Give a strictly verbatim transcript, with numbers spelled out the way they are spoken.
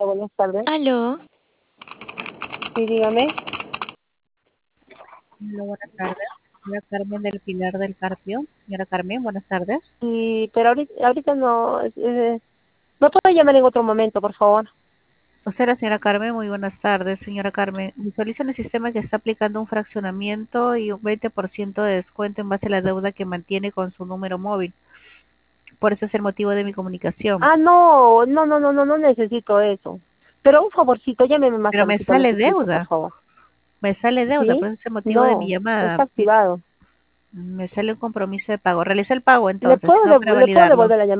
Buenas tardes. Aló, Sí, dígame. Hola, buenas tardes. Señora Carmen del Pilar del Carpio. Señora Carmen, buenas tardes. Sí, pero ahorita, ahorita no. Eh, ¿me puede llamar en otro momento, por favor? Usted, la señora Carmen, muy buenas tardes. Señora Carmen, visualiza en el sistema que está aplicando un fraccionamiento y un veinte por ciento de descuento en base a la deuda que mantiene con su número móvil. Por eso es el motivo de mi comunicación. Ah, no, no, no, no, no, no necesito eso. Pero un favorcito, llámeme más Pero me tardecito a las sale seis, por deuda, favor. me sale deuda, ¿Sí? por eso es el motivo de mi No, llamada. está activado. Me sale un compromiso de pago. Realiza el pago ¿Le entonces, puedo, no para dev- le puedo validarlo. devolver la llamada?